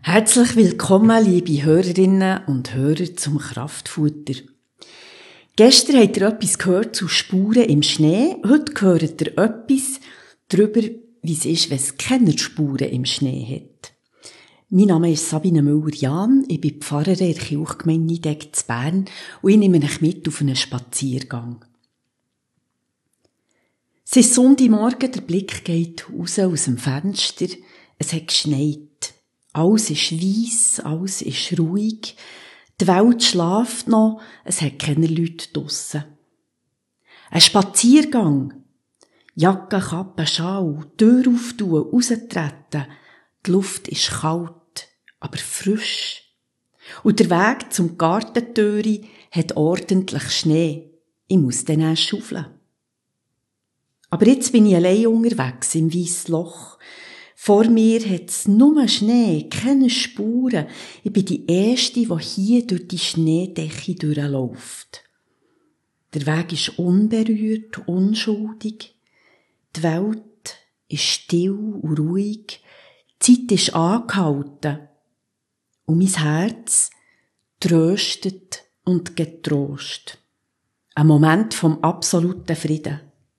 Herzlich willkommen, liebe Hörerinnen und Hörer zum Kraftfutter. Gestern habt ihr etwas gehört zu Spuren im Schnee. Heute hört ihr etwas darüber, wie es ist, wenn es keine Spuren im Schnee hat. Mein Name ist Sabine Müller-Jahn, ich bin Pfarrerin in der Kirchgemeinde Nidegg zu Bern und ich nehme euch mit auf einen Spaziergang. Es ist Sonntagmorgen, der Blick geht raus aus dem Fenster, es hat geschneit. Alles ist weiss, alles ist ruhig, die Welt schläft noch, es hat keine Leute draussen. Ein Spaziergang. Jacke, Kappe, Schal, Tür auftun, raustreten. Die Luft ist kalt, aber frisch. Und der Weg zum Gartentüri hat ordentlich Schnee. Ich muss dann erst schaufeln. Aber jetzt bin ich allein unterwegs im weissen Loch. Vor mir hat's nur Schnee, keine Spuren. Ich bin die Erste, die hier durch die Schneedecke durchläuft. Der Weg ist unberührt, unschuldig. Die Welt ist still und ruhig. Die Zeit ist angehalten. Und mein Herz tröstet und getrost. Ein Moment vom absoluten Frieden.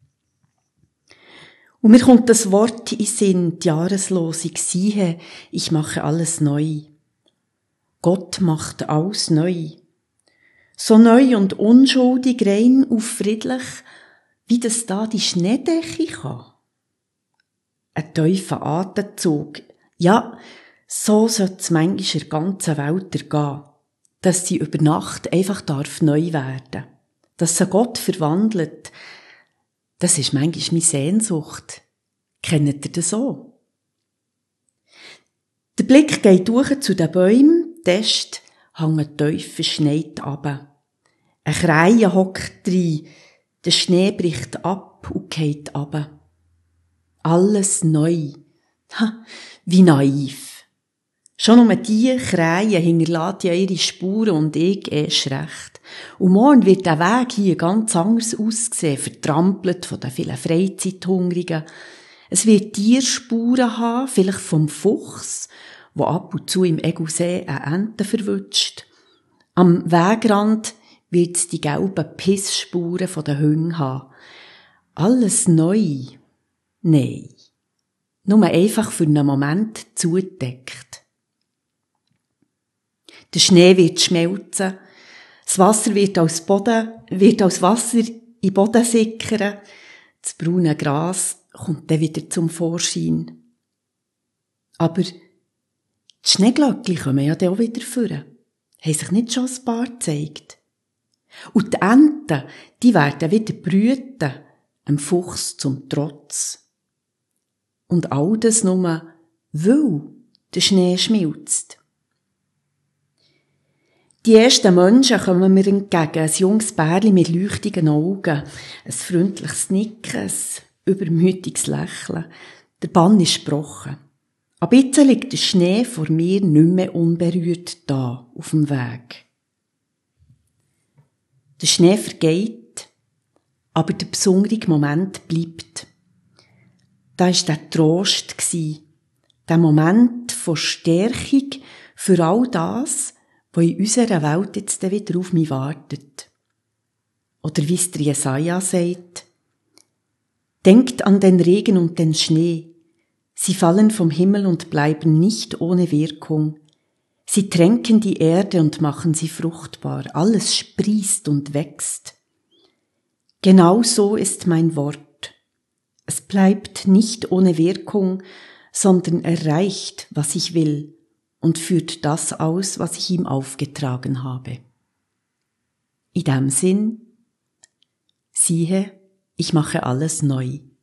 Und mir kommt das Wort in den Sinn, die Jahreslosung, siehe, ich mache alles neu. Gott macht alles neu. So neu und unschuldig, rein und friedlich, wie das da die Schneedecke kann. Ein tiefer Atemzug. Ja, so sollte es manchmal der ganzen Welt ergehen, dass sie über Nacht einfach neu werden darf. Dass sie Gott verwandelt. Das ist manchmal meine Sehnsucht. Kennt ihr das auch? Der Blick geht durch zu den Bäumen, die Äste hängen tief verschneit runter. Ein Krähen hockt rein, der Schnee bricht ab und geht runter. Alles neu. Ha, wie naiv. Schon nur die Krähen hinterlassen ja ihre Spuren und ich erst recht. Und morgen wird der Weg hier ganz anders aussehen, vertrampelt von den vielen Freizeithungrigen. Es wird Tierspuren haben, vielleicht vom Fuchs, wo ab und zu im Egusee eine Ente verwutscht. Am Wegrand wird es die gelben Pissspuren von den Hüngen haben. Alles neu. Nein. Nur einfach für einen Moment zugedeckt. Der Schnee wird schmelzen, das Wasser wird aus Wasser in den Boden sickern, das braune Gras kommt dann wieder zum Vorschein. Aber die Schneeglöckchen kommen ja dann auch wieder vor. Haben sich nicht schon ein paar gezeigt? Und die Enten, die werden wieder brüten, einem Fuchs zum Trotz. Und all das nur, weil der Schnee schmilzt. Die ersten Menschen kommen mir entgegen, ein junges Bärli mit leuchtigen Augen, ein freundliches Nicken, ein übermütiges Lächeln. Der Bann ist gebrochen. Ab jetzt liegt der Schnee vor mir nicht mehr unberührt da, auf dem Weg. Der Schnee vergeht, aber der besondere Moment bleibt. Da war der Trost, der Moment von Stärkung für all das, wo in unserer Welt jetzt wieder auf mich wartet. Oder wie es der Jesaja sagt, denkt an den Regen und den Schnee. Sie fallen vom Himmel und bleiben nicht ohne Wirkung. Sie tränken die Erde und machen sie fruchtbar. Alles sprießt und wächst. Genau so ist mein Wort. Es bleibt nicht ohne Wirkung, sondern erreicht, was ich will, und führt das aus, was ich ihm aufgetragen habe. In dem Sinn, siehe, ich mache alles neu.